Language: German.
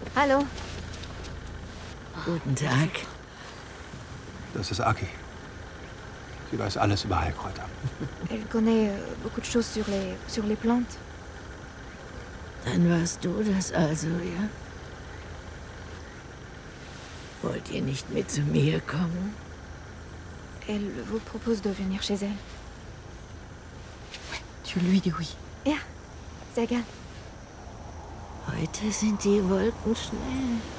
Hallo. Guten Tag. Das ist Aki. Sie weiß alles über Heilkräuter. Elle connaît beaucoup de choses sur les plantes. Dann warst du das also, ja? Wollt ihr nicht mit zu mir kommen? Elle vous propose de venir chez elle. Tu lui dis oui. Ja, sehr gern. Heute sind die Wolken schnell.